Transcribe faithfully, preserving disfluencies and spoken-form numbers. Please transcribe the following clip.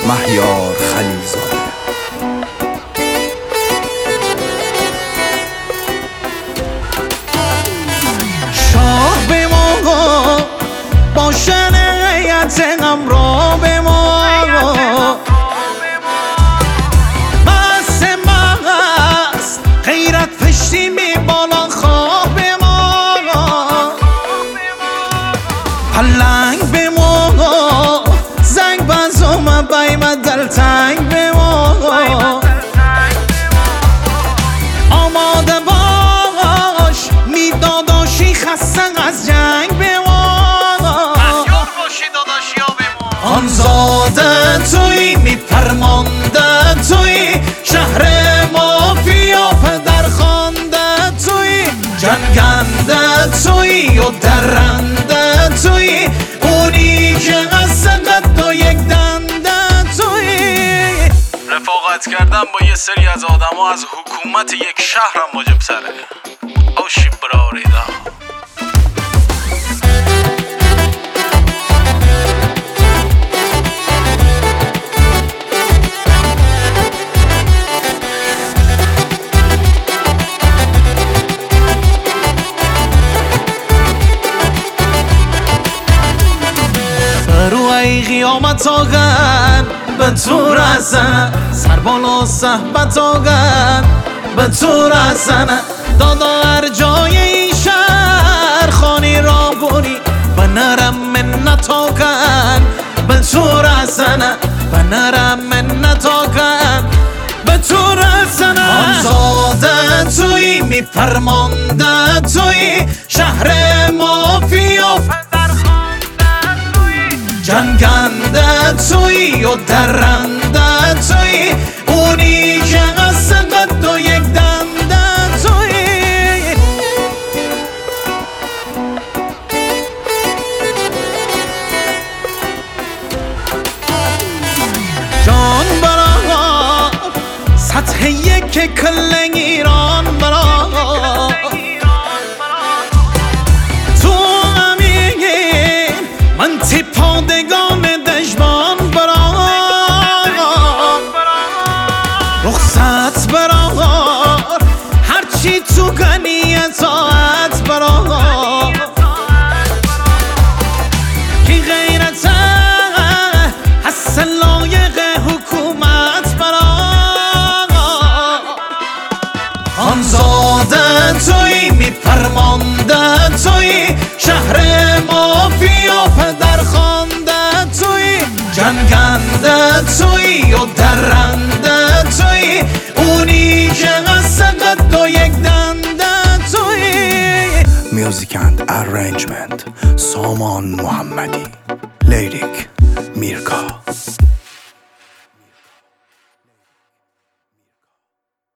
مهیار خلیلزاده. شاه به ما با شرعیت غمرا به ما مست مغست غیرت پشتی می بالا خواه به ما پلنگ به ما زنگ بزوم بایم دلتنگ به ما آماده باش میداداشی خستن از جنگ به ما آن زاده توی میفرمانده توی شهر مافیا پدر خوانده توی جنگنده توی و درنده توی اونی که قصد قد و یک دنده توی رفاقت کردن با یه سری از آدم ها از حکومت یک شهرم واجب سره آشی براریدا. رو ای قیامت آگن به تو رسن سر بالا صحبت آگن به تو رسن دادا هر جای این شهر خانی را بونی و نرم منت آگن به تو رسن و نرم منت آگن به تو رسن آن زاده توی میفرمانده توی شهر مافیا جنگنده توی و درنده توی اونی که قصد قد و یک دنده توی جان برا سطح یک کل ایران برا من تیپادگان دژبان برا رخصت برا هرچی تو گنی اطاعت برا کی غیرت هست لایق حکومت برا آن زاده توی میفرمانده توی شهر مافیا پدر خوانده توی جنگنده توی و درنده توی اونی که قصد قد و یک دنده توی. میوزیک اند ارنجمنت سامان محمدی. لیریک میرکا.